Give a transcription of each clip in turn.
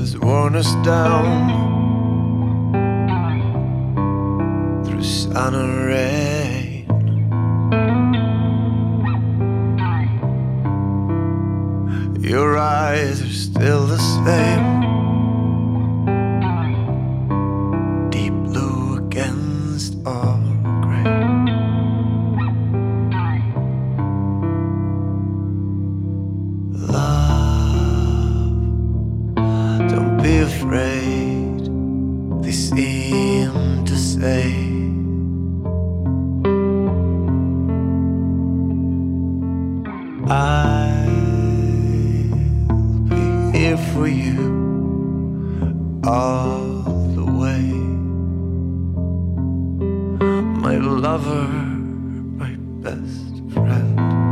has worn us down through sun and rain. Your eyes are still the same, deep blue against all grey. Love, don't be afraid, they seem to say. I'll be here for you all the way, my lover, my best friend.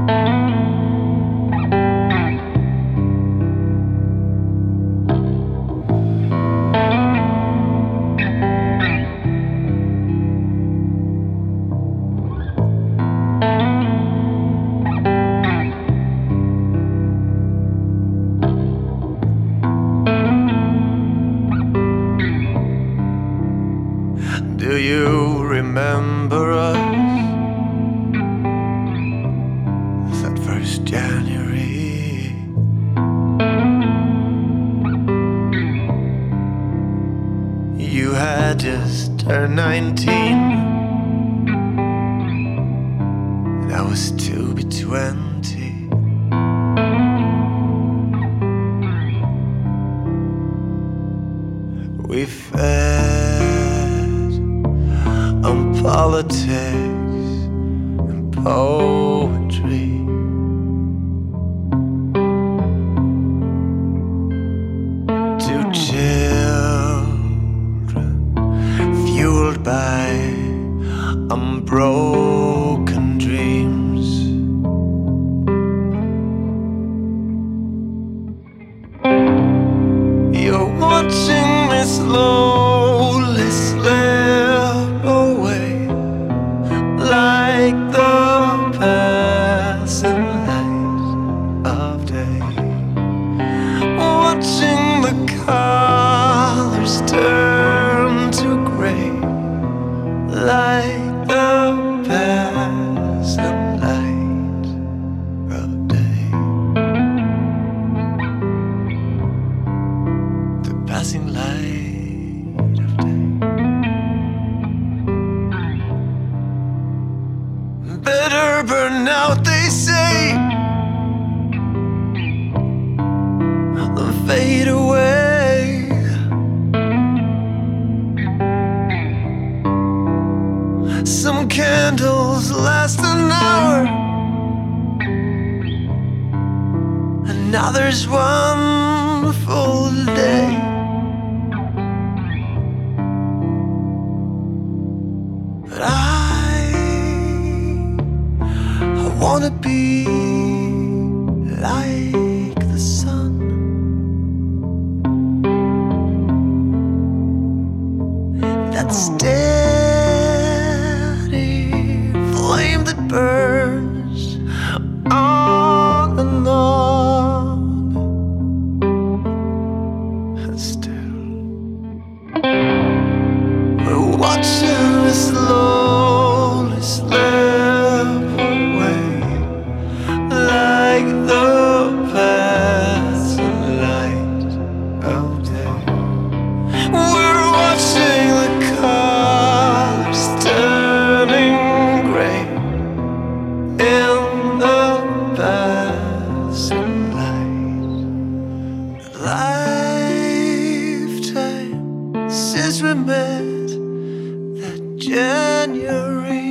Do you remember us? That first January, you had just turned 19, and I was to be 20. We fed on politics and poetry. Two children fueled by unbroken dreams. You're watching me slowly slip away, like the passing light of day, watching the colors turn to gray, like the passing light of day. The passing light of day. Better burn out, they say, than fade away. Some candles last an hour, and others one full day. But I wanna be like the sun, that steady flame that burns on and on. And still we're watching it slowly slip away, like the passing light of day. We're watching the colors turning gray in the passing light. Lifetime since we met that January.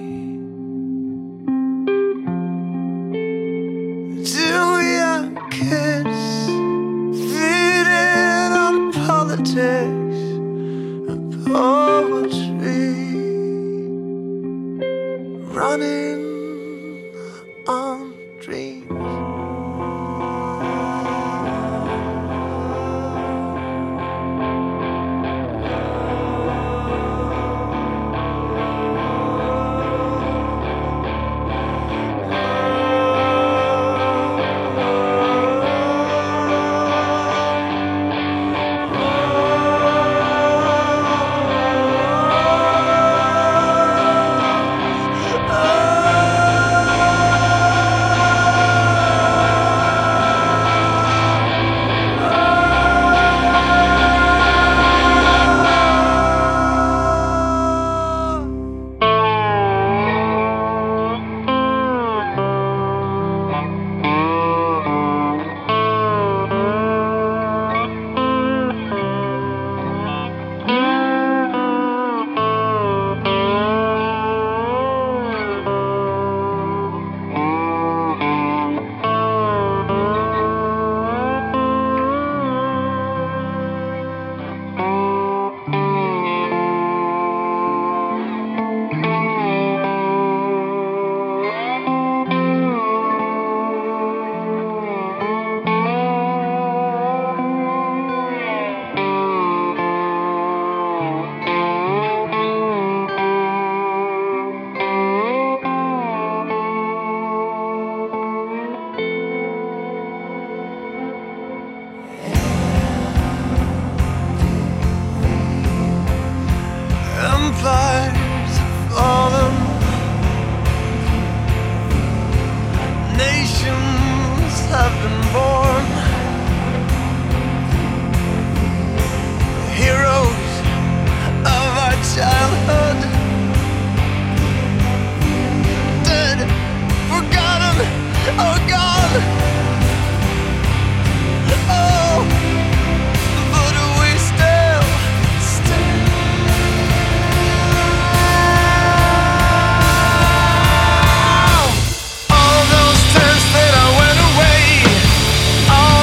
Two young kids feeding on politics and poetry, running on dreams. Empires have fallen, nations have been born, heroes of our childhood, dead, forgotten, or gone. Oh, but we still stand. All those times that I went away, all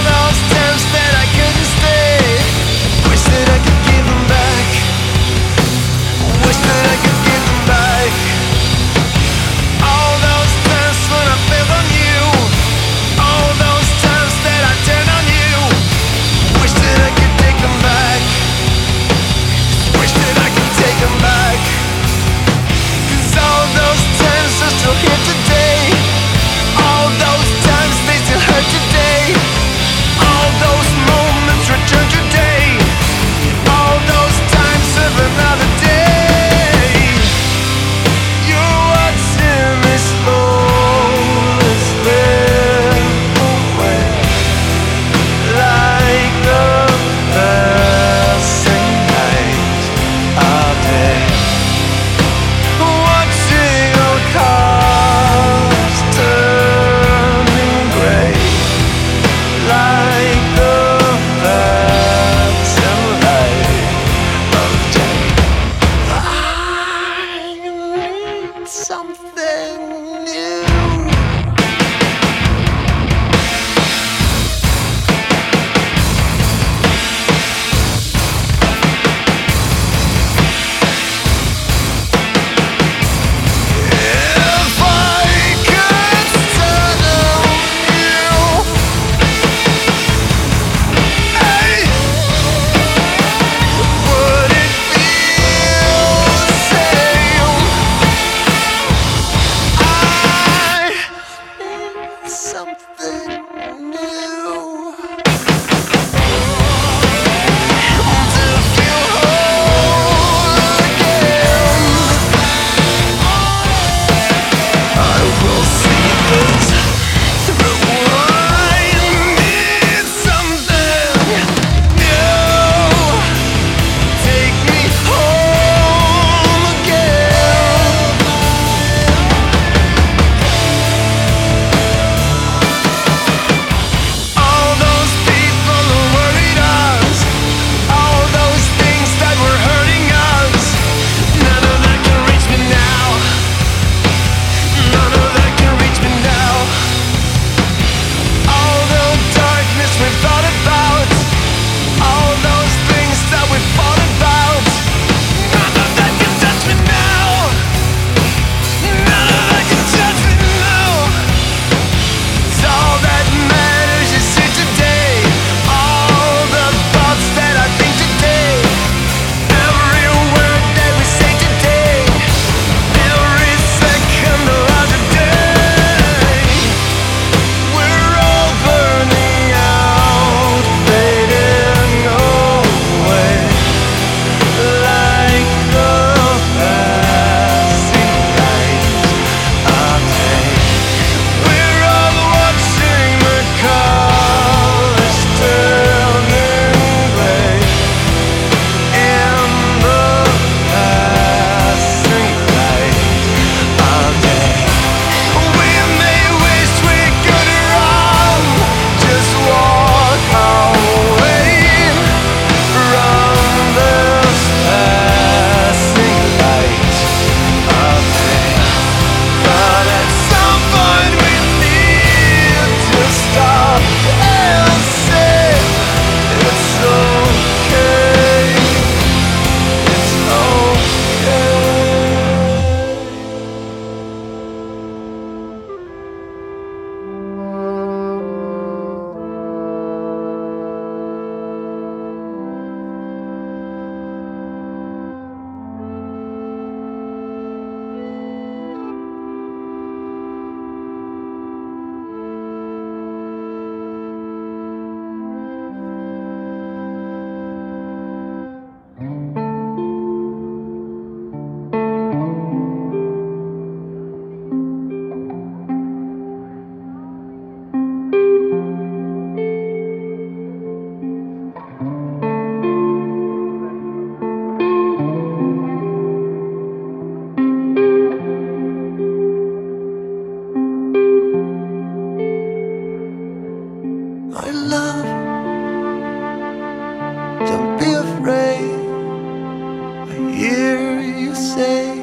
hear you say,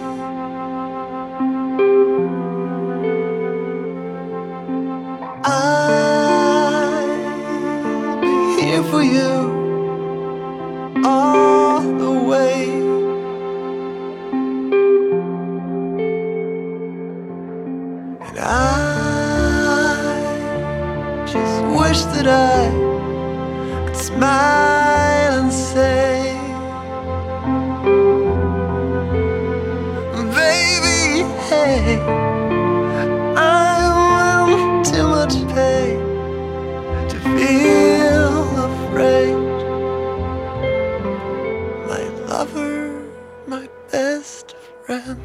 I'll be here for you all the way. And I just wish that I could smile and say, baby, hey, I'm in too much pain to feel afraid. My lover, my best friend.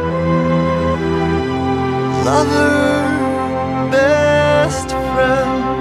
Lover, best friend.